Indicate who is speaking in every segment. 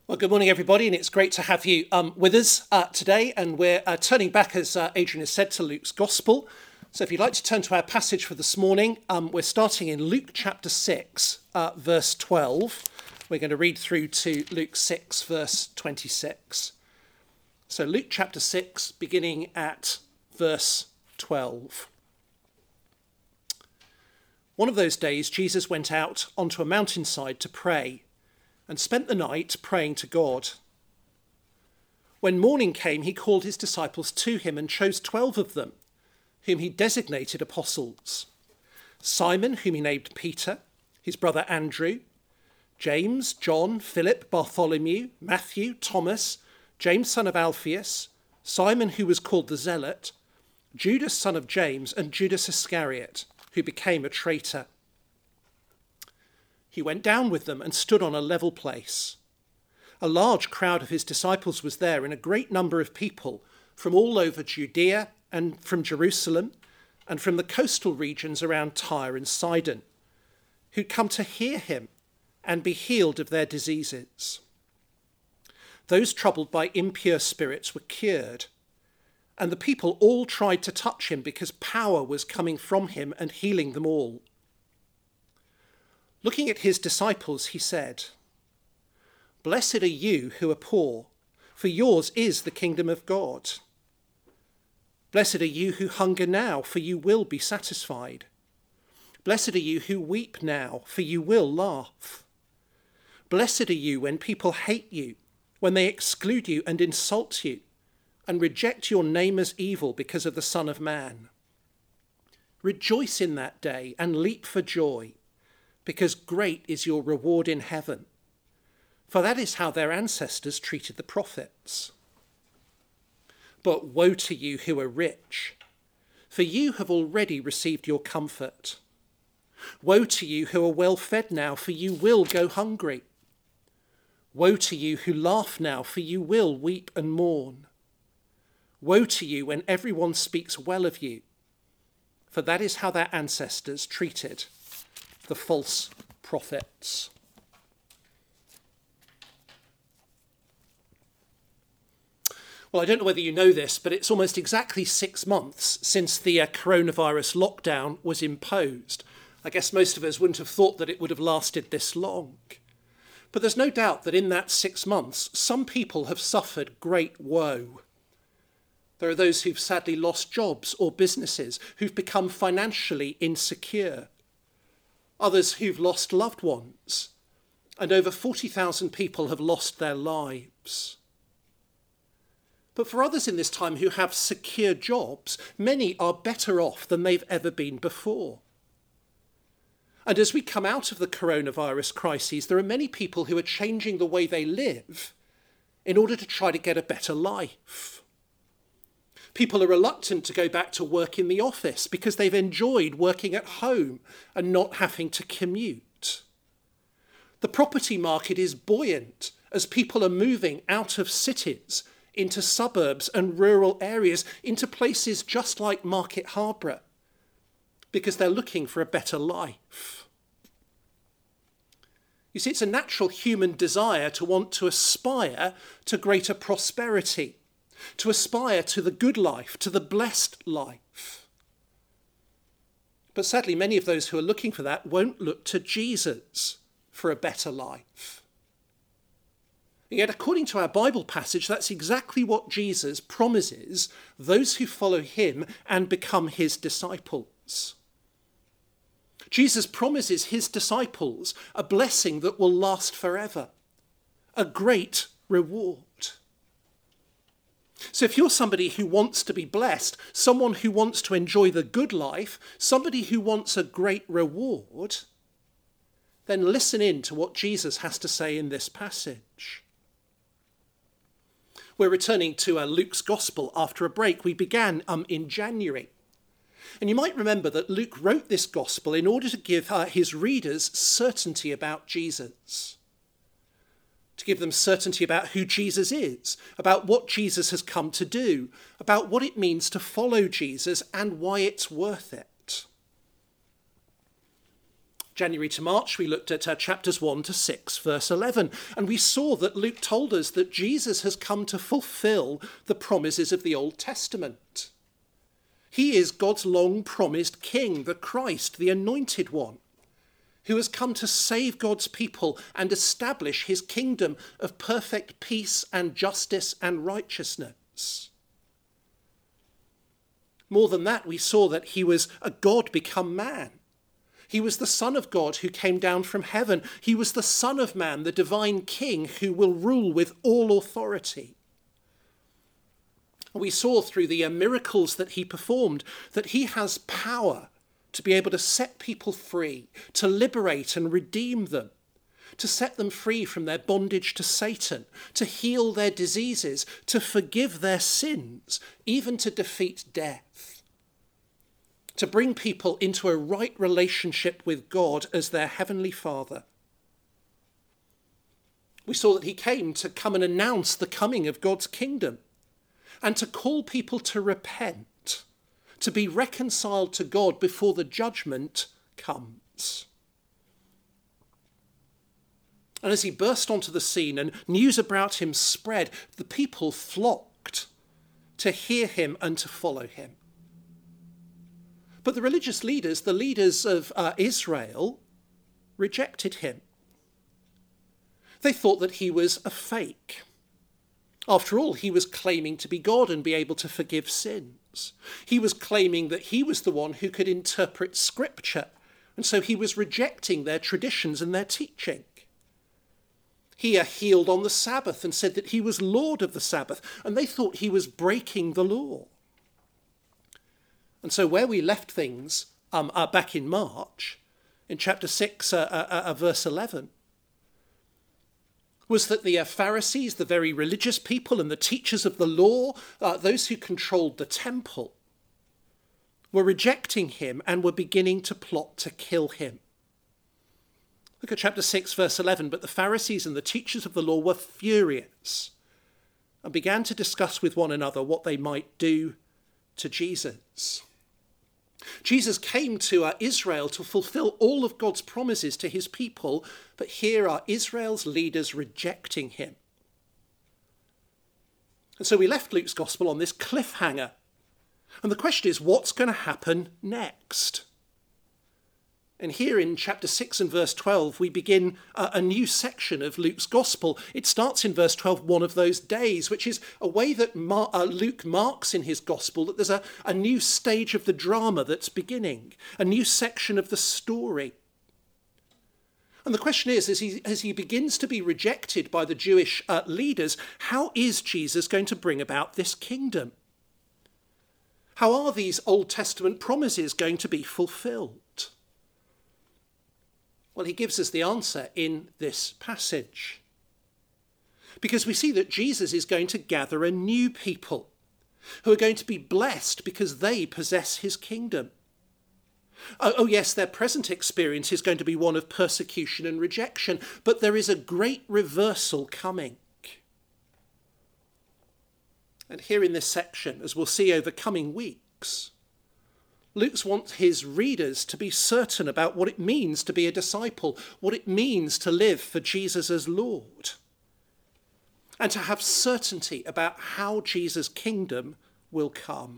Speaker 1: Well, good morning, everybody, and it's great to have you with us today. And we're turning back, as Adrian has said, to Luke's Gospel. So if you'd like to turn to our passage for this morning, we're starting in Luke chapter 6, verse 12. We're going to read through to Luke 6, verse 26. So Luke chapter 6, beginning at verse 12. One of those days, Jesus went out onto a mountainside to pray, and spent the night praying to God. When morning came, he called his disciples to him and chose 12 of them, whom he designated apostles. Simon, whom he named Peter, his brother Andrew, James, John, Philip, Bartholomew, Matthew, Thomas, James son of Alphaeus, Simon who was called the Zealot, Judas son of James, and Judas Iscariot, who became a traitor. He went down with them and stood on a level place. A large crowd of his disciples was there, and a great number of people from all over Judea and from Jerusalem and from the coastal regions around Tyre and Sidon, who'd come to hear him and be healed of their diseases. Those troubled by impure spirits were cured, and the people all tried to touch him because power was coming from him and healing them all. Looking at his disciples, he said, "Blessed are you who are poor, for yours is the kingdom of God. Blessed are you who hunger now, for you will be satisfied. Blessed are you who weep now, for you will laugh. Blessed are you when people hate you, when they exclude you and insult you, and reject your name as evil because of the Son of Man. Rejoice in that day and leap for joy, because great is your reward in heaven. For that is how their ancestors treated the prophets. But woe to you who are rich, for you have already received your comfort. Woe to you who are well fed now, for you will go hungry. Woe to you who laugh now, for you will weep and mourn. Woe to you when everyone speaks well of you, for that is how their ancestors treated the false prophets." Well, I don't know whether you know this, but it's almost exactly 6 months since the coronavirus lockdown was imposed. I guess most of us wouldn't have thought that it would have lasted this long. But there's no doubt that in that 6 months, some people have suffered great woe. There are those who've sadly lost jobs or businesses, who've become financially insecure. Others who've lost loved ones, and over 40,000 people have lost their lives. But for others in this time who have secure jobs, many are better off than they've ever been before. And as we come out of the coronavirus crises, there are many people who are changing the way they live in order to try to get a better life. People are reluctant to go back to work in the office because they've enjoyed working at home and not having to commute. The property market is buoyant as people are moving out of cities into suburbs and rural areas, into places just like Market Harborough, because they're looking for a better life. You see, it's a natural human desire to want to aspire to greater prosperity, to aspire to the good life, to the blessed life. But sadly, many of those who are looking for that won't look to Jesus for a better life. And yet, according to our Bible passage, that's exactly what Jesus promises those who follow him and become his disciples. Jesus promises his disciples a blessing that will last forever, a great reward. So if you're somebody who wants to be blessed, someone who wants to enjoy the good life, somebody who wants a great reward, then listen in to what Jesus has to say in this passage. We're returning to Luke's Gospel after a break. We began in January. And you might remember that Luke wrote this Gospel in order to give his readers certainty about Jesus. To give them certainty about who Jesus is, about what Jesus has come to do, about what it means to follow Jesus and why it's worth it. January to March, we looked at chapters 1 to 6, verse 11, and we saw that Luke told us that Jesus has come to fulfill the promises of the Old Testament. He is God's long-promised King, the Christ, the Anointed One, who has come to save God's people and establish his kingdom of perfect peace and justice and righteousness. More than that, we saw that he was a God become man. He was the Son of God who came down from heaven. He was the Son of Man, the divine King who will rule with all authority. We saw through the miracles that he performed that he has power to be able to set people free, to liberate and redeem them, to set them free from their bondage to Satan, to heal their diseases, to forgive their sins, even to defeat death, to bring people into a right relationship with God as their heavenly Father. We saw that he came to come and announce the coming of God's kingdom and to call people to repent, to be reconciled to God before the judgment comes. And as he burst onto the scene and news about him spread, the people flocked to hear him and to follow him. But the religious leaders, the leaders of Israel, rejected him. They thought that he was a fake. After all, he was claiming to be God and be able to forgive sins. He was claiming that he was the one who could interpret scripture, and so he was rejecting their traditions and their teaching. He healed on the Sabbath and said that he was Lord of the Sabbath, and they thought he was breaking the law. And so where we left things back in March, in chapter 6, verse 11, was that the Pharisees, the very religious people and the teachers of the law, those who controlled the temple, were rejecting him and were beginning to plot to kill him. Look at chapter 6, verse 11. But the Pharisees and the teachers of the law were furious and began to discuss with one another what they might do to Jesus. Jesus came to Israel to fulfill all of God's promises to his people, but here are Israel's leaders rejecting him. And so we left Luke's gospel on this cliffhanger. And the question is, what's going to happen next? And here in chapter 6 and verse 12, we begin a new section of Luke's gospel. It starts in verse 12, one of those days, which is a way that Luke marks in his gospel that there's a new stage of the drama that's beginning, a new section of the story. And the question is, as he begins to be rejected by the Jewish leaders, how is Jesus going to bring about this kingdom? How are these Old Testament promises going to be fulfilled? Well, he gives us the answer in this passage. Because we see that Jesus is going to gather a new people who are going to be blessed because they possess his kingdom. Oh yes, their present experience is going to be one of persecution and rejection, but there is a great reversal coming. And here in this section, as we'll see over coming weeks, Luke wants his readers to be certain about what it means to be a disciple, what it means to live for Jesus as Lord, and to have certainty about how Jesus' kingdom will come.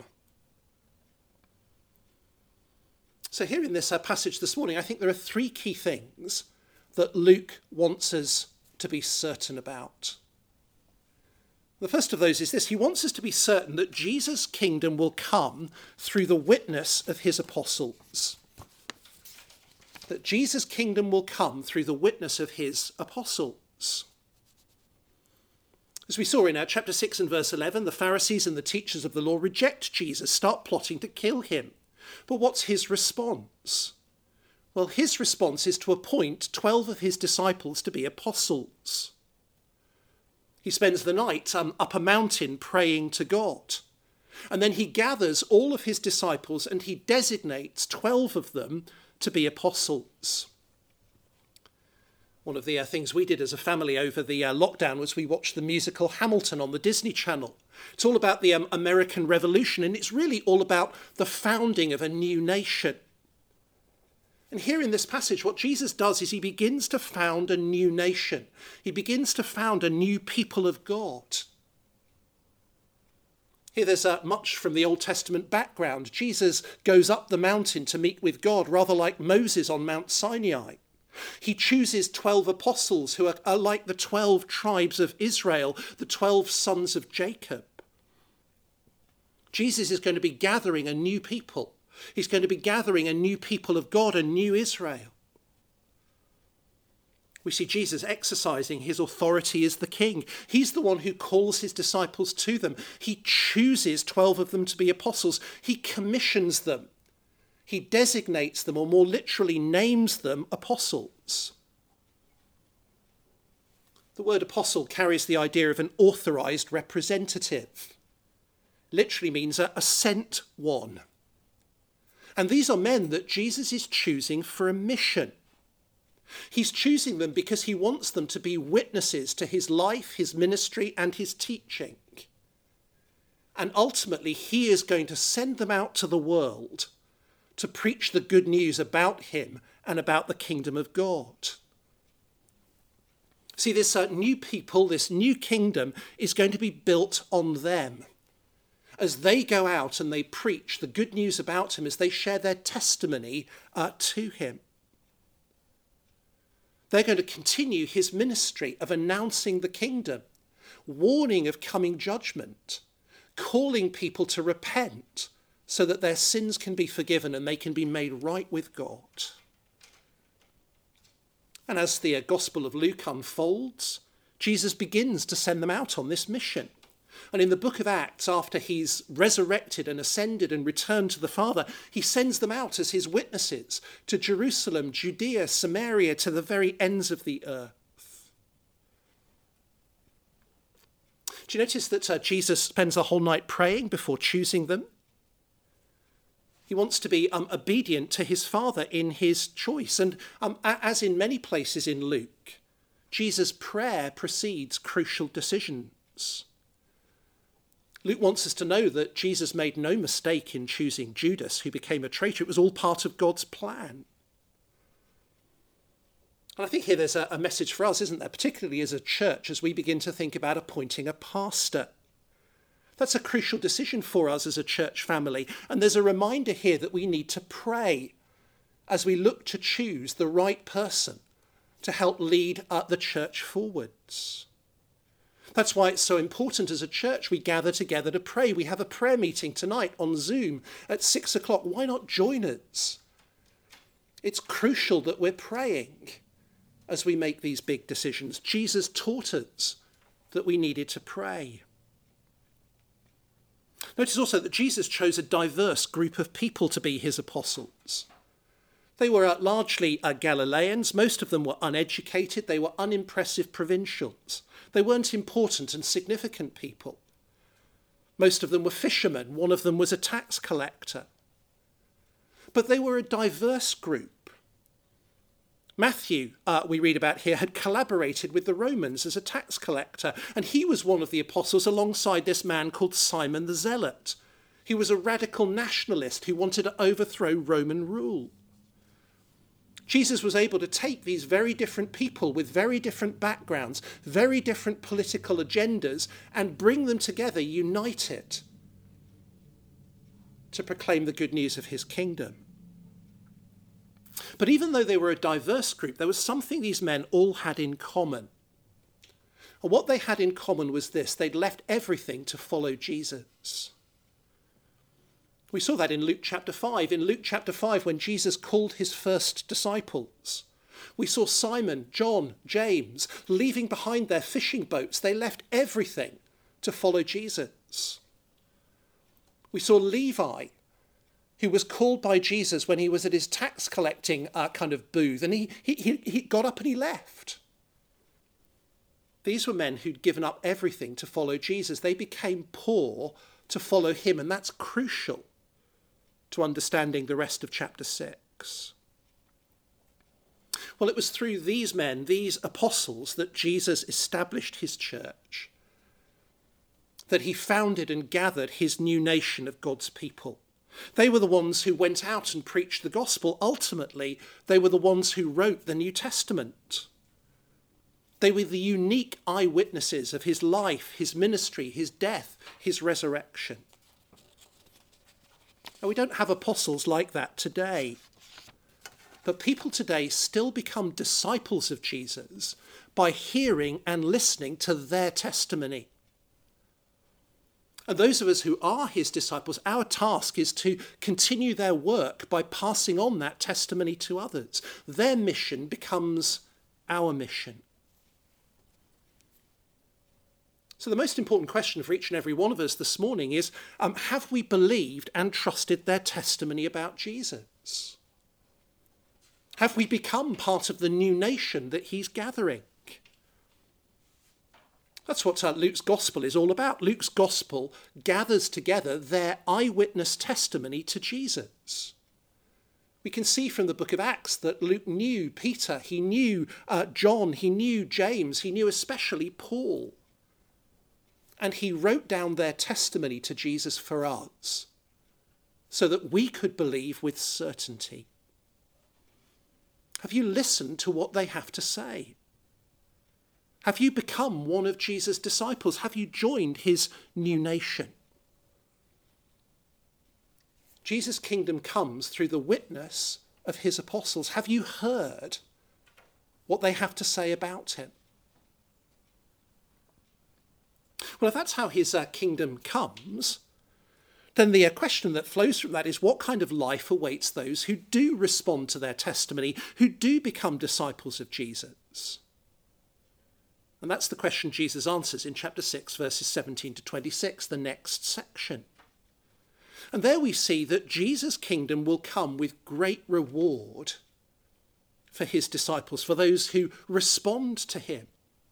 Speaker 1: So here in this passage this morning, I think there are three key things that Luke wants us to be certain about. The first of those is this: he wants us to be certain that Jesus' kingdom will come through the witness of his apostles. That Jesus' kingdom will come through the witness of his apostles. As we saw in chapter 6 and verse 11, the Pharisees and the teachers of the law reject Jesus, start plotting to kill him. But what's his response? Well, his response is to appoint 12 of his disciples to be apostles. He spends the night up a mountain praying to God. And then he gathers all of his disciples and he designates 12 of them to be apostles. One of the things we did as a family over the lockdown was we watched the musical Hamilton on the Disney Channel. It's all about the American Revolution, and it's really all about the founding of a new nation. And here in this passage, what Jesus does is he begins to found a new nation. He begins to found a new people of God. Here there's much from the Old Testament background. Jesus goes up the mountain to meet with God, rather like Moses on Mount Sinai. He chooses 12 apostles who are like the 12 tribes of Israel, the 12 sons of Jacob. Jesus is going to be gathering a new people. He's going to be gathering a new people of God, a new Israel. We see Jesus exercising his authority as the king. He's the one who calls his disciples to them. He chooses 12 of them to be apostles. He commissions them. He designates them, or more literally names them, apostles. The word apostle carries the idea of an authorized representative. Literally means a sent one. And these are men that Jesus is choosing for a mission. He's choosing them because he wants them to be witnesses to his life, his ministry, and his teaching. And ultimately, he is going to send them out to the world to preach the good news about him and about the kingdom of God. See, this new people, this new kingdom is going to be built on them. As they go out and they preach the good news about him, as they share their testimony to him. They're going to continue his ministry of announcing the kingdom, warning of coming judgment, calling people to repent so that their sins can be forgiven and they can be made right with God. And as the Gospel of Luke unfolds, Jesus begins to send them out on this mission. And in the book of Acts, after he's resurrected and ascended and returned to the Father, he sends them out as his witnesses to Jerusalem, Judea, Samaria, to the very ends of the earth. Do you notice that Jesus spends the whole night praying before choosing them? He wants to be obedient to his Father in his choice. And as in many places in Luke, Jesus' prayer precedes crucial decisions. Luke wants us to know that Jesus made no mistake in choosing Judas, who became a traitor. It was all part of God's plan. And I think here there's a message for us, isn't there? Particularly as a church, as we begin to think about appointing a pastor. That's a crucial decision for us as a church family. And there's a reminder here that we need to pray as we look to choose the right person to help lead the church forwards. That's why it's so important as a church we gather together to pray. We have a prayer meeting tonight on Zoom at 6 o'clock. Why not join us? It's crucial that we're praying as we make these big decisions. Jesus taught us that we needed to pray. Notice also that Jesus chose a diverse group of people to be his apostles. They were largely Galileans. Most of them were uneducated. They were unimpressive provincials. They weren't important and significant people. Most of them were fishermen. One of them was a tax collector. But they were a diverse group. Matthew, we read about here, had collaborated with the Romans as a tax collector, and he was one of the apostles alongside this man called Simon the Zealot. He was a radical nationalist who wanted to overthrow Roman rule. Jesus was able to take these very different people with very different backgrounds, very different political agendas, and bring them together, united, to proclaim the good news of his kingdom. But even though they were a diverse group, there was something these men all had in common. And what they had in common was this: they'd left everything to follow Jesus. We saw that in Luke chapter 5. In Luke chapter 5, when Jesus called his first disciples, we saw Simon, John, James leaving behind their fishing boats. They left everything to follow Jesus. We saw Levi, who was called by Jesus when he was at his tax collecting kind of booth, and he got up and he left. These were men who'd given up everything to follow Jesus. They became poor to follow him, and that's crucial to understanding the rest of chapter 6. Well, it was through these men, these apostles, that Jesus established his church, that he founded and gathered his new nation of God's people. They were the ones who went out and preached the gospel. Ultimately, they were the ones who wrote the New Testament. They were the unique eyewitnesses of his life, his ministry, his death, his resurrection. Now, we don't have apostles like that today. But people today still become disciples of Jesus by hearing and listening to their testimony. And those of us who are his disciples, our task is to continue their work by passing on that testimony to others. Their mission becomes our mission. So the most important question for each and every one of us this morning is, have we believed and trusted their testimony about Jesus? Have we become part of the new nation that he's gathering? That's what Luke's gospel is all about. Luke's gospel gathers together their eyewitness testimony to Jesus. We can see from the book of Acts that Luke knew Peter, he knew John, he knew James, he knew especially Paul. And he wrote down their testimony to Jesus for us so that we could believe with certainty. Have you listened to what they have to say? Have you become one of Jesus' disciples? Have you joined his new nation? Jesus' kingdom comes through the witness of his apostles. Have you heard what they have to say about him? Well, if that's how his kingdom comes, then the question that flows from that is, what kind of life awaits those who do respond to their testimony, who do become disciples of Jesus? And that's the question Jesus answers in chapter 6, verses 17 to 26, the next section. And there we see that Jesus' kingdom will come with great reward for his disciples, for those who respond to him.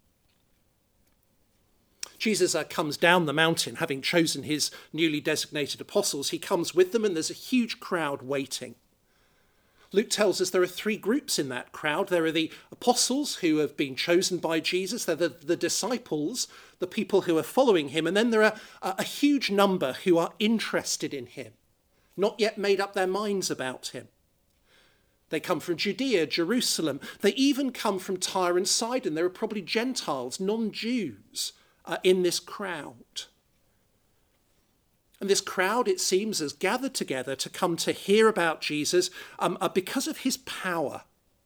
Speaker 1: Jesus comes down the mountain, having chosen his newly designated apostles. He comes with them, and there's a huge crowd waiting. Luke tells us there are three groups in that crowd. There are the apostles who have been chosen by Jesus. They're the disciples, the people who are following him. And then there are a huge number who are interested in him, not yet made up their minds about him. They come from Judea, Jerusalem. They even come from Tyre and Sidon. There are probably Gentiles, non-Jews, in this crowd. And this crowd, it seems, has gathered together to come to hear about Jesus because of his power.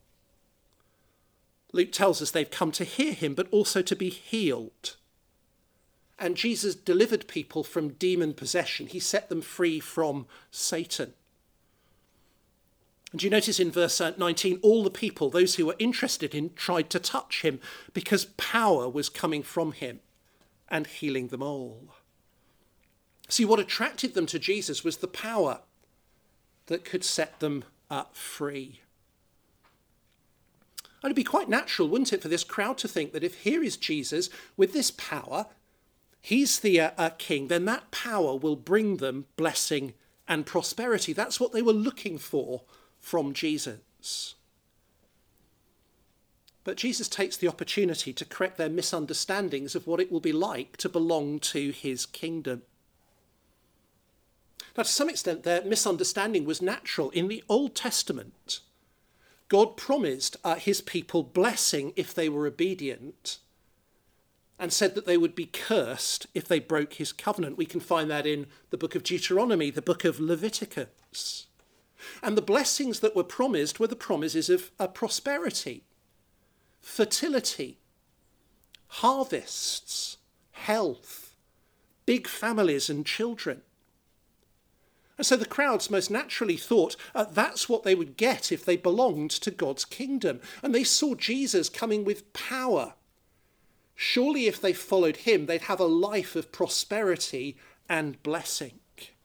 Speaker 1: Luke tells us they've come to hear him, but also to be healed. And Jesus delivered people from demon possession. He set them free from Satan. And you notice in verse 19, all the people, those who were interested in, tried to touch him because power was coming from him and healing them all. See, what attracted them to Jesus was the power that could set them free. And it'd be quite natural, wouldn't it, for this crowd to think that if here is Jesus with this power, he's the king, then that power will bring them blessing and prosperity. That's what they were looking for from Jesus. But Jesus takes the opportunity to correct their misunderstandings of what it will be like to belong to his kingdom. Now, to some extent, their misunderstanding was natural. In the Old Testament, God promised his people blessing if they were obedient, and said that they would be cursed if they broke his covenant. We can find that in the book of Deuteronomy, the book of Leviticus. And the blessings that were promised were the promises of prosperity, fertility, harvests, health, big families and children. And so the crowds most naturally thought that's what they would get if they belonged to God's kingdom. And they saw Jesus coming with power. Surely if they followed him, they'd have a life of prosperity and blessing.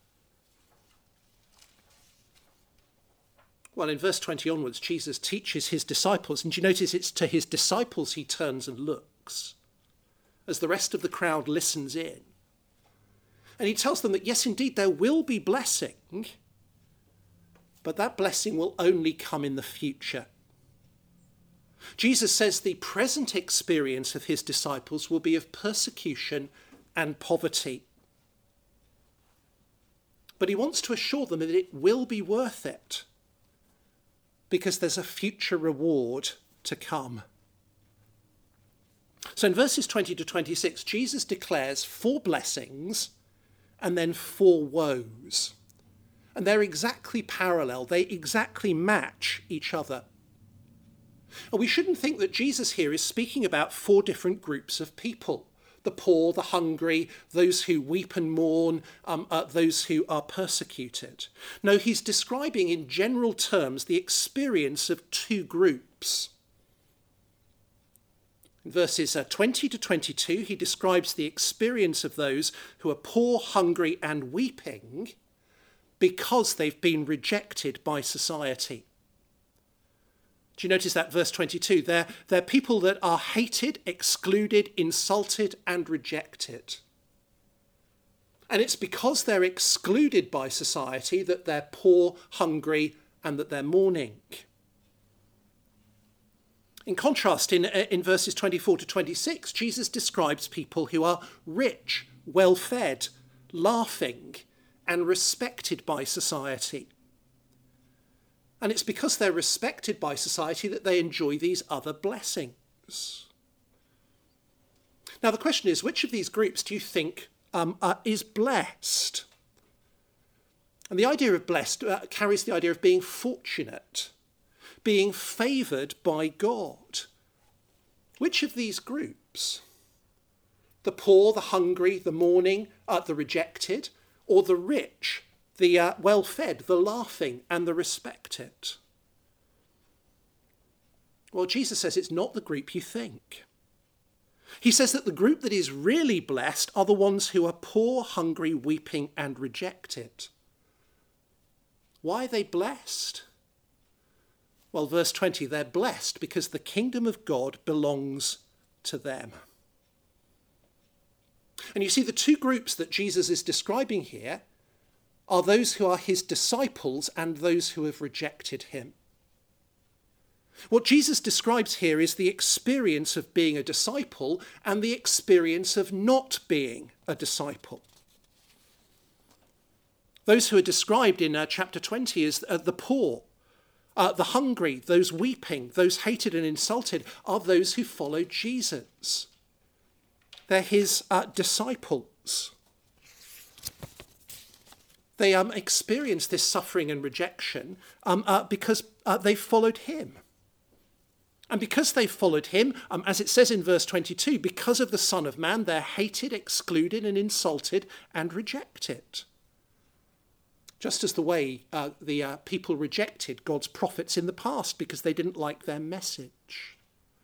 Speaker 1: Well, in verse 20 onwards, Jesus teaches his disciples, and you notice it's to his disciples he turns and looks, as the rest of the crowd listens in. And he tells them that, yes, indeed, there will be blessing, but that blessing will only come in the future. Jesus says the present experience of his disciples will be of persecution and poverty. But he wants to assure them that it will be worth it because there's a future reward to come. So in verses 20 to 26, Jesus declares 4 blessings and then 4 woes. And they're exactly parallel. They exactly match each other. And we shouldn't think that Jesus here is speaking about 4 different groups of people. The poor, the hungry, those who weep and mourn, those who are persecuted. No, he's describing in general terms the experience of 2 groups. In verses 20 to 22, he describes the experience of those who are poor, hungry, and weeping because they've been rejected by society. Do you notice that verse 22? They're people that are hated, excluded, insulted, and rejected. And it's because they're excluded by society that they're poor, hungry, and that they're mourning. In contrast, in verses 24 to 26, Jesus describes people who are rich, well-fed, laughing, and respected by society. And it's because they're respected by society that they enjoy these other blessings. Now, the question is, which of these groups do you think is blessed? And the idea of blessed carries the idea of being fortunate, being favoured by God. Which of these groups? The poor, the hungry, the mourning, the rejected, or the rich, the well-fed, the laughing, and the respected? Well, Jesus says it's not the group you think. He says that the group that is really blessed are the ones who are poor, hungry, weeping, and rejected. Why are they blessed? Well, verse 20, they're blessed because the kingdom of God belongs to them. And you see, the 2 groups that Jesus is describing here are those who are his disciples and those who have rejected him. What Jesus describes here is the experience of being a disciple and the experience of not being a disciple. Those who are described in chapter 20 as the poor, the hungry, those weeping, those hated and insulted are those who follow Jesus. They're his disciples. They experience this suffering and rejection because they followed him. And because they followed him, as it says in verse 22, because of the Son of Man, they're hated, excluded, and insulted and rejected. Just as the way the people rejected God's prophets in the past because they didn't like their message.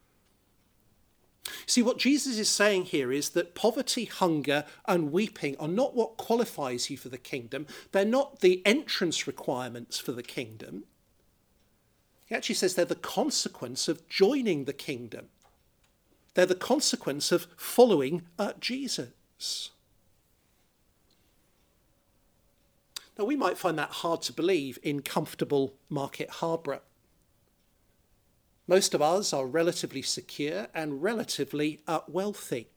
Speaker 1: See, what Jesus is saying here is that poverty, hunger, and weeping are not what qualifies you for the kingdom. They're not the entrance requirements for the kingdom. He actually says they're the consequence of joining the kingdom. They're the consequence of following Jesus. Now, we might find that hard to believe in comfortable Market Harborough. Most of us are relatively secure and relatively wealthy.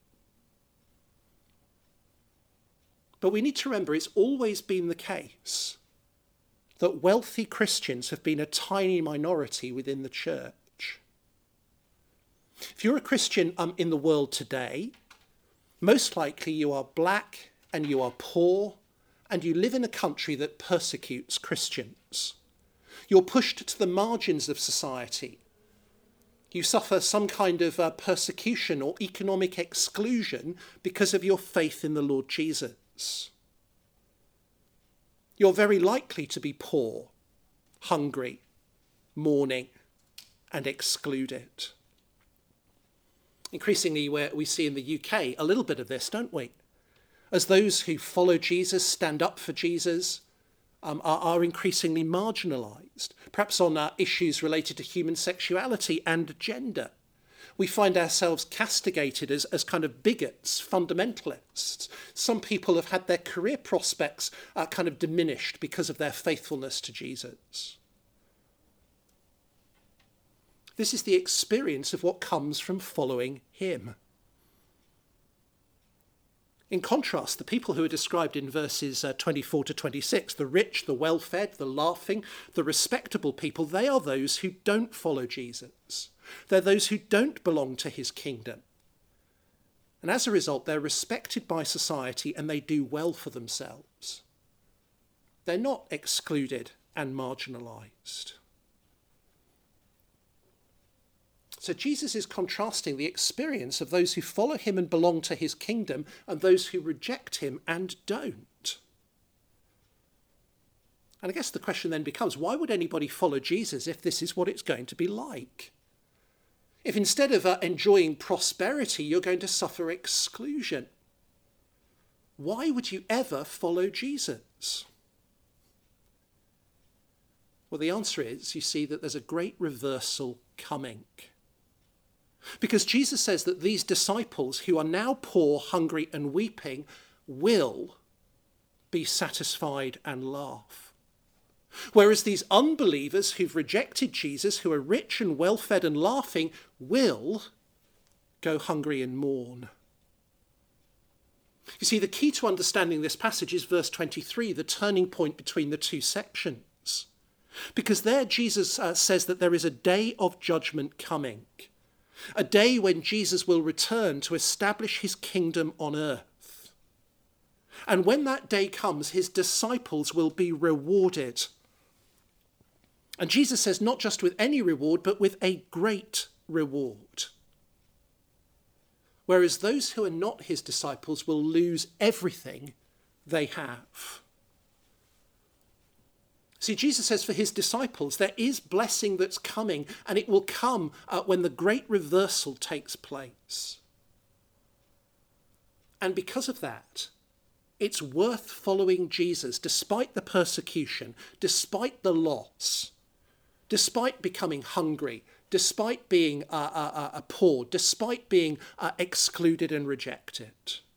Speaker 1: But we need to remember it's always been the case that wealthy Christians have been a tiny minority within the church. If you're a Christian in the world today, most likely you are black and you are poor and you live in a country that persecutes Christians. You're pushed to the margins of society. You suffer some kind of persecution or economic exclusion because of your faith in the Lord Jesus. You're very likely to be poor, hungry, mourning, and excluded. Increasingly, we see in the UK a little bit of this, don't we? As those who follow Jesus, stand up for Jesus, are increasingly marginalised, perhaps on issues related to human sexuality and gender. We find ourselves castigated as kind of bigots, fundamentalists. Some people have had their career prospects kind of diminished because of their faithfulness to Jesus. This is the experience of what comes from following him. In contrast, the people who are described in verses 24 to 26, the rich, the well-fed, the laughing, the respectable people, they are those who don't follow Jesus. They're those who don't belong to his kingdom. And as a result, they're respected by society and they do well for themselves. They're not excluded and marginalised. So Jesus is contrasting the experience of those who follow him and belong to his kingdom and those who reject him and don't. And I guess the question then becomes, why would anybody follow Jesus if this is what it's going to be like? If instead of enjoying prosperity, you're going to suffer exclusion, why would you ever follow Jesus? Well, the answer is, you see, that there's a great reversal coming. Because Jesus says that these disciples who are now poor, hungry and weeping will be satisfied and laugh. Whereas these unbelievers who've rejected Jesus, who are rich and well-fed and laughing, will go hungry and mourn. You see, the key to understanding this passage is verse 23, the turning point between the two sections. Because there Jesus says that there is a day of judgment coming. A day when Jesus will return to establish his kingdom on earth. And when that day comes, his disciples will be rewarded. And Jesus says not just with any reward, but with a great reward. Whereas those who are not his disciples will lose everything they have. See, Jesus says for his disciples, there is blessing that's coming, and it will come when the great reversal takes place. And because of that, it's worth following Jesus despite the persecution, despite the loss, despite becoming hungry, despite being poor, despite being excluded and rejected.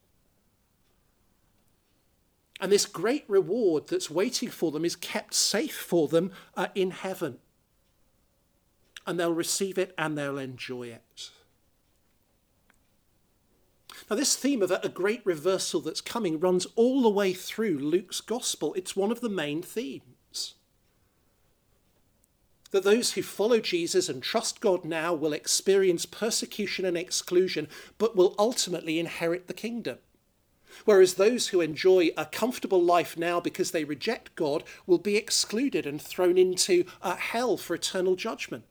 Speaker 1: And this great reward that's waiting for them is kept safe for them in heaven. And they'll receive it and they'll enjoy it. Now, this theme of a great reversal that's coming runs all the way through Luke's gospel. It's one of the main themes. That those who follow Jesus and trust God now will experience persecution and exclusion, but will ultimately inherit the kingdom. Whereas those who enjoy a comfortable life now because they reject God will be excluded and thrown into hell for eternal judgment.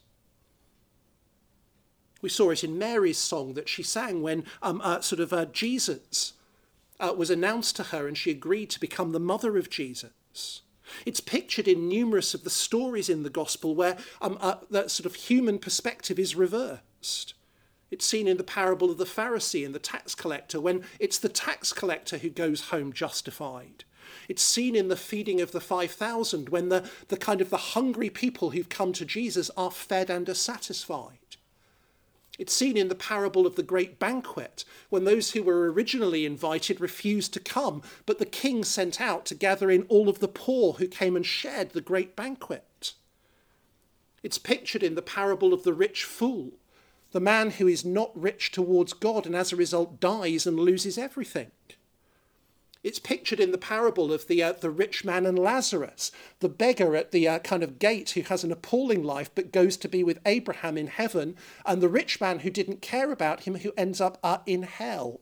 Speaker 1: We saw it in Mary's song that she sang when Jesus was announced to her and she agreed to become the mother of Jesus. It's pictured in numerous of the stories in the gospel where that sort of human perspective is reversed. It's seen in the parable of the Pharisee and the tax collector, when it's the tax collector who goes home justified. It's seen in the feeding of the 5,000, when the kind of the hungry people who've come to Jesus are fed and are satisfied. It's seen in the parable of the great banquet, when those who were originally invited refused to come, but the king sent out to gather in all of the poor who came and shared the great banquet. It's pictured in the parable of the rich fool, the man who is not rich towards God and as a result dies and loses everything. It's pictured in the parable of the rich man and Lazarus, the beggar at the kind of gate who has an appalling life but goes to be with Abraham in heaven, and the rich man who didn't care about him who ends up in hell.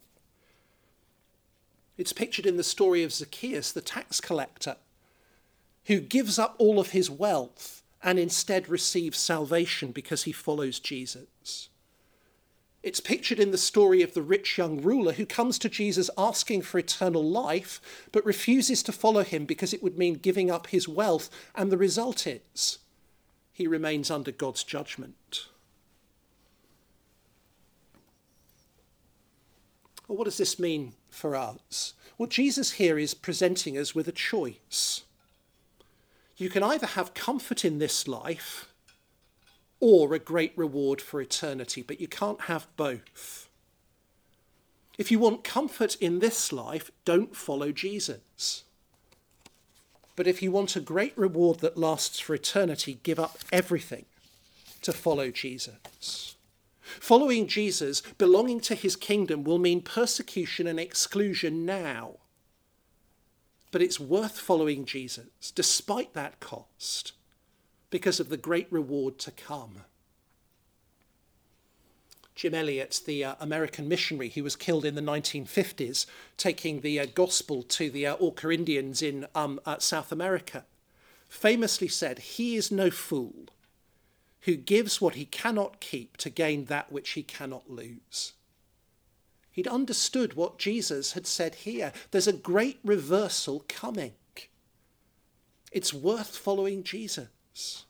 Speaker 1: It's pictured in the story of Zacchaeus, the tax collector, who gives up all of his wealth and instead receives salvation because he follows Jesus. It's pictured in the story of the rich young ruler who comes to Jesus asking for eternal life, but refuses to follow him because it would mean giving up his wealth, and the result is he remains under God's judgment. Well, what does this mean for us? Well, Jesus here is presenting us with a choice. You can either have comfort in this life or a great reward for eternity, but you can't have both. If you want comfort in this life, don't follow Jesus. But if you want a great reward that lasts for eternity, give up everything to follow Jesus. Following Jesus, belonging to his kingdom, will mean persecution and exclusion now. But it's worth following Jesus, despite that cost, because of the great reward to come. Jim Elliot, the American missionary who was killed in the 1950s, taking the gospel to the Auca Indians in South America, famously said, "He is no fool who gives what he cannot keep to gain that which he cannot lose." He'd understood what Jesus had said here. There's a great reversal coming. It's worth following Jesus.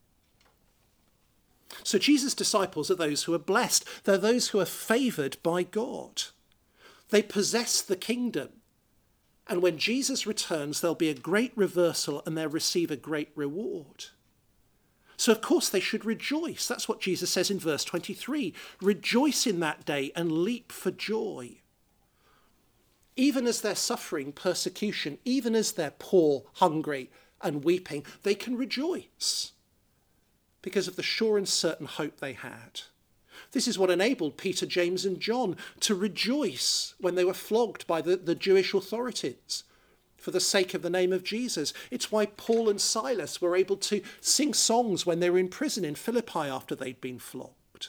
Speaker 1: So Jesus' disciples are those who are blessed. They're those who are favoured by God. They possess the kingdom. And when Jesus returns, there'll be a great reversal and they'll receive a great reward. So, of course, they should rejoice. That's what Jesus says in verse 23. Rejoice in that day and leap for joy. Even as they're suffering persecution, even as they're poor, hungry, and weeping, they can rejoice because of the sure and certain hope they had. This is what enabled Peter, James, and John to rejoice when they were flogged by the Jewish authorities for the sake of the name of Jesus. It's why Paul and Silas were able to sing songs when they were in prison in Philippi after they'd been flogged.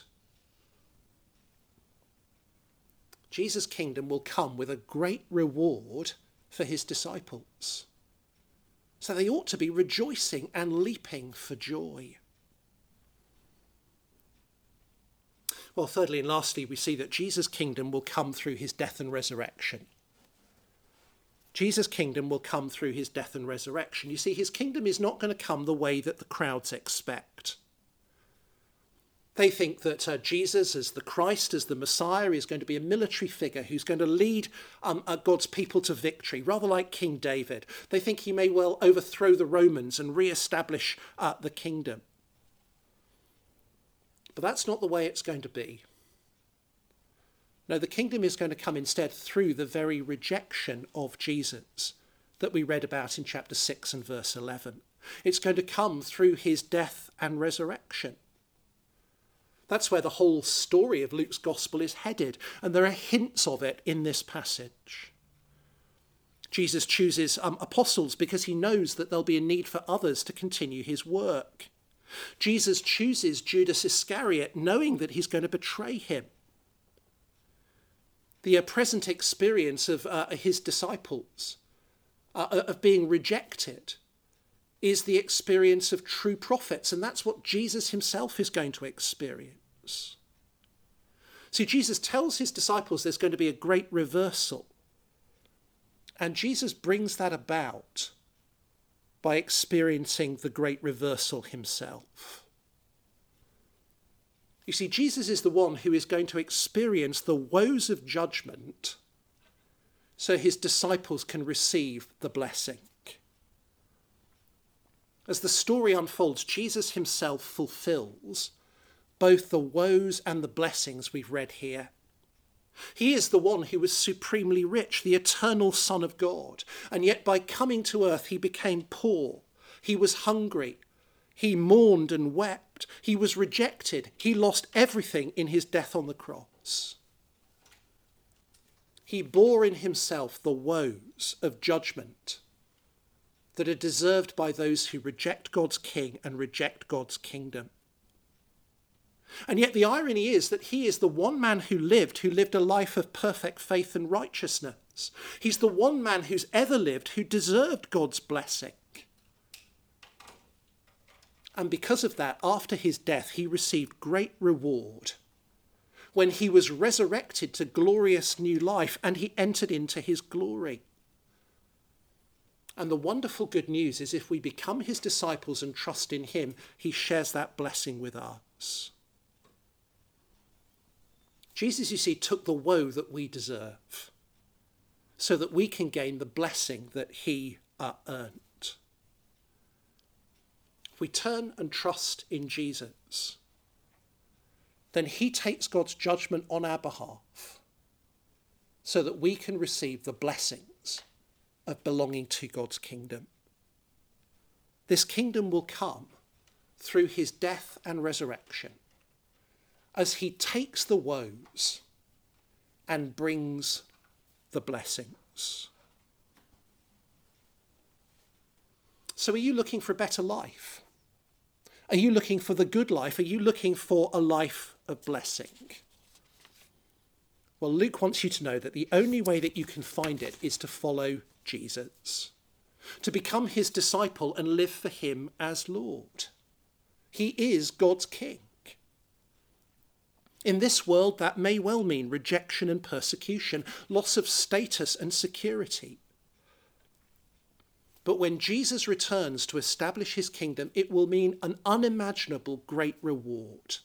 Speaker 1: Jesus' kingdom will come with a great reward for his disciples. So they ought to be rejoicing and leaping for joy. Well, thirdly and lastly, we see that Jesus' kingdom will come through his death and resurrection. Jesus' kingdom will come through his death and resurrection. You see, his kingdom is not going to come the way that the crowds expect. They think that Jesus, as the Christ, as the Messiah, is going to be a military figure who's going to lead God's people to victory, rather like King David. They think he may well overthrow the Romans and re-establish the kingdom. But that's not the way it's going to be. No, the kingdom is going to come instead through the very rejection of Jesus that we read about in chapter 6 and verse 11. It's going to come through his death and resurrection. That's where the whole story of Luke's gospel is headed, and there are hints of it in this passage. Jesus chooses apostles because he knows that there'll be a need for others to continue his work. Jesus chooses Judas Iscariot knowing that he's going to betray him. The present experience of his disciples, of being rejected, is the experience of true prophets, and that's what Jesus himself is going to experience. See, Jesus tells his disciples there's going to be a great reversal, and Jesus brings that about by experiencing the great reversal himself. You see, Jesus is the one who is going to experience the woes of judgment so his disciples can receive the blessing. As the story unfolds, Jesus himself fulfills both the woes and the blessings we've read here. He is the one who was supremely rich, the eternal Son of God, and yet by coming to earth he became poor, he was hungry, he mourned and wept. He was rejected. He lost everything in his death on the cross. He bore in himself the woes of judgment that are deserved by those who reject God's king and reject God's kingdom. And yet the irony is that he is the one man who lived a life of perfect faith and righteousness. He's the one man who's ever lived who deserved God's blessing. And because of that, after his death, he received great reward when he was resurrected to glorious new life and he entered into his glory. And the wonderful good news is if we become his disciples and trust in him, he shares that blessing with us. Jesus, you see, took the woe that we deserve so that we can gain the blessing that he earned. If we turn and trust in Jesus, then he takes God's judgment on our behalf so that we can receive the blessings of belonging to God's kingdom. This kingdom will come through his death and resurrection, as he takes the woes and brings the blessings. So are you looking for a better life? Are you looking for the good life? Are you looking for a life of blessing? Well, Luke wants you to know that the only way that you can find it is to follow Jesus, to become his disciple and live for him as Lord. He is God's King. In this world, that may well mean rejection and persecution, loss of status and security. But when Jesus returns to establish his kingdom, it will mean an unimaginable great reward.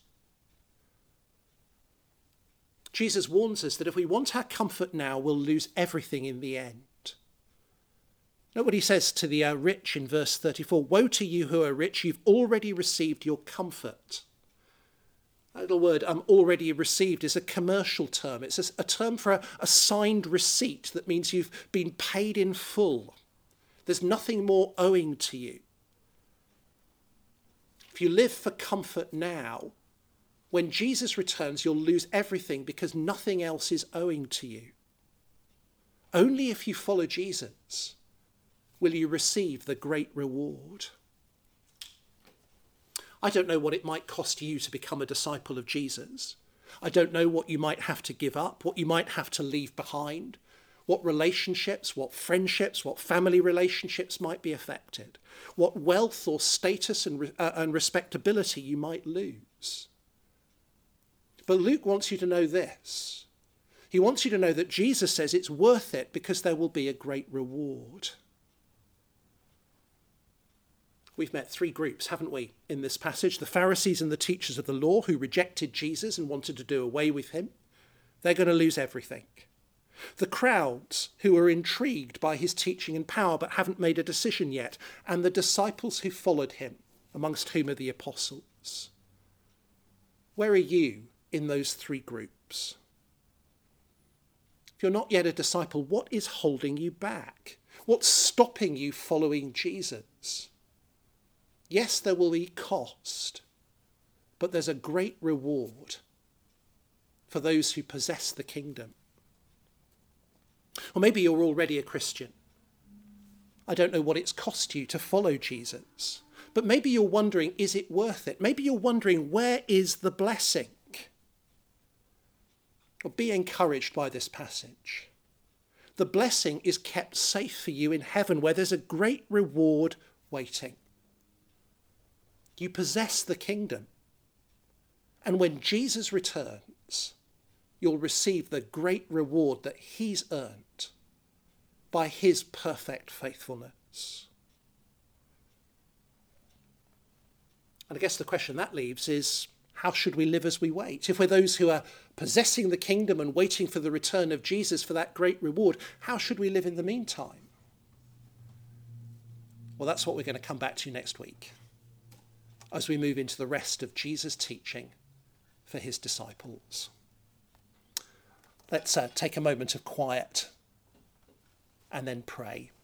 Speaker 1: Jesus warns us that if we want our comfort now, we'll lose everything in the end. Note what he says to the rich in verse 34. Woe to you who are rich, you've already received your comfort. That little word, already received, is a commercial term. It's a term for a signed receipt that means you've been paid in full. There's nothing more owing to you. If you live for comfort now, when Jesus returns, you'll lose everything because nothing else is owing to you. Only if you follow Jesus will you receive the great reward. I don't know what it might cost you to become a disciple of Jesus. I don't know what you might have to give up, what you might have to leave behind, what relationships, what friendships, what family relationships might be affected, what wealth or status and respectability you might lose. But Luke wants you to know this. He wants you to know that Jesus says it's worth it because there will be a great reward. We've met three groups, haven't we, in this passage? The Pharisees and the teachers of the law who rejected Jesus and wanted to do away with him. They're going to lose everything. The crowds who are intrigued by his teaching and power but haven't made a decision yet. And the disciples who followed him, amongst whom are the apostles. Where are you in those three groups? If you're not yet a disciple, what is holding you back? What's stopping you following Jesus? Yes, there will be cost, but there's a great reward for those who possess the kingdom. Or maybe you're already a Christian. I don't know what it's cost you to follow Jesus, but maybe you're wondering, is it worth it? Maybe you're wondering, where is the blessing? Well, be encouraged by this passage. The blessing is kept safe for you in heaven, where there's a great reward waiting. You possess the kingdom. And when Jesus returns, you'll receive the great reward that he's earned by his perfect faithfulness. And I guess the question that leaves is, how should we live as we wait? If we're those who are possessing the kingdom and waiting for the return of Jesus for that great reward, how should we live in the meantime? Well, that's what we're going to come back to next week, as we move into the rest of Jesus' teaching for his disciples. Let's take a moment of quiet and then pray.